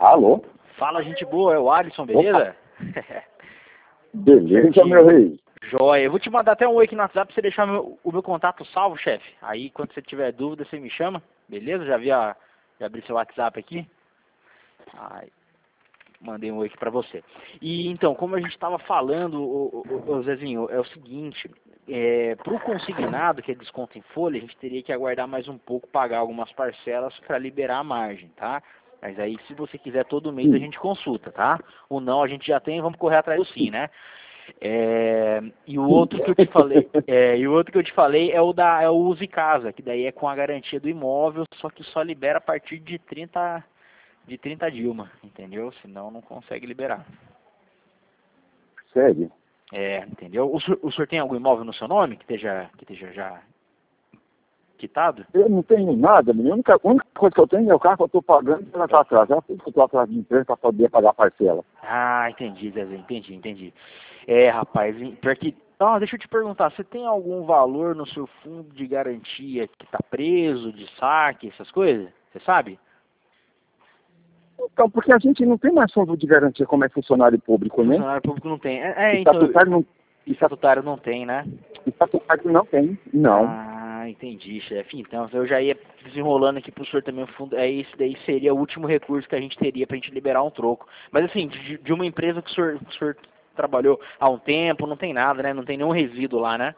Alô? Fala, gente boa, é o Alisson, beleza? Beleza, meu rei. Joia, eu vou te mandar até um oi aqui no WhatsApp pra você deixar o meu contato salvo, chefe. Aí, quando você tiver dúvida, você me chama, beleza? Já abri seu WhatsApp aqui. Aí, mandei um oi aqui pra você. E, então, como a gente estava falando, ô Zezinho, é o seguinte, pro consignado, que é desconto em folha, a gente teria que aguardar mais um pouco, pagar algumas parcelas para liberar a margem, tá? Mas aí, se você quiser todo mês, a gente consulta, tá? O não a gente já tem, vamos correr atrás do sim, né? E o outro que eu te falei, é o Use Casa, que daí é com a garantia do imóvel, só que só libera a partir de 30 Dilma, entendeu? Senão não consegue liberar. Sério? Entendeu? O senhor tem algum imóvel no seu nome que esteja já quitado? Eu não tenho nada, menino. A única coisa que eu tenho é o carro que eu estou pagando e ela está atrás. Já fiz que eu estou atrás de empresa para poder pagar a parcela. Ah, entendi, Zezé, entendi. Rapaz, pior que... Ah, deixa eu te perguntar, você tem algum valor no seu fundo de garantia que está preso, de saque, essas coisas? Você sabe? Então, porque a gente não tem mais fundo de garantia como é funcionário público, né? Funcionário público não tem. Então... Estatutário não, Estatutário não tem, né? estatutário não tem, não. Ah, entendi, chefe. Então, eu já ia desenrolando aqui pro senhor também o fundo. Esse daí seria o último recurso que a gente teria pra gente liberar um troco. Mas assim, de uma empresa que o senhor trabalhou há um tempo, não tem nada, né? Não tem nenhum resíduo lá, né?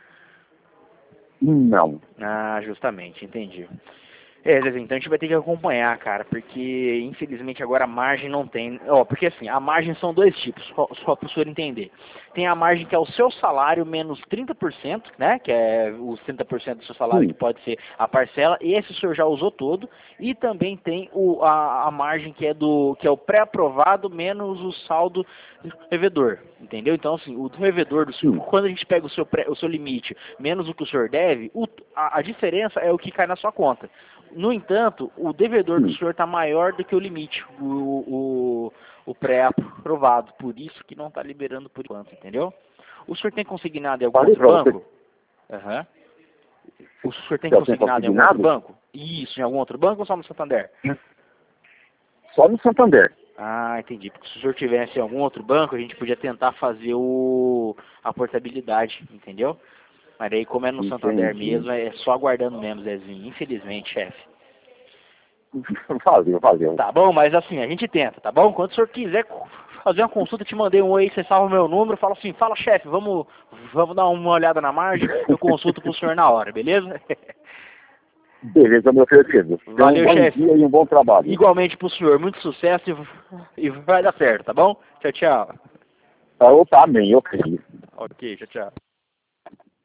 Não. Ah, justamente, entendi. Zezé, então a gente vai ter que acompanhar, cara, porque infelizmente agora a margem não tem. Porque assim, a margem são dois tipos, só para o senhor entender. Tem a margem que é o seu salário menos 30%, né? Que é os 30% do seu salário, que pode ser a parcela, e esse o senhor já usou todo. E também tem a margem que é o pré-aprovado menos o saldo do revedor. Entendeu? Então, assim, o do revedor do senhor, quando a gente pega o seu limite menos o que o senhor deve, a diferença é o que cai na sua conta. No entanto, o devedor do senhor está maior do que o limite, o pré-aprovado. Por isso que não está liberando por enquanto, entendeu? O senhor tem consignado em algum outro banco? Aham. O senhor tem consignado em algum outro banco? Isso, em algum outro banco ou só no Santander? Só no Santander. Ah, entendi. Porque se o senhor tivesse em algum outro banco, a gente podia tentar fazer a portabilidade, entendeu? Mas aí, como é no Santander mesmo, é só aguardando mesmo, Zezinho. Infelizmente, chefe. Valeu. Tá bom, mas assim, a gente tenta, tá bom? Quando o senhor quiser fazer uma consulta, te mandei um oi, você salva o meu número, fala assim, fala chefe, vamos dar uma olhada na margem, eu consulto pro senhor na hora, beleza? Beleza, meu querido. Valeu, chefe. Bom dia e um bom trabalho. Igualmente pro senhor, muito sucesso e vai dar certo, tá bom? Tchau, tchau. Opa, amém, ok. Ok, tchau.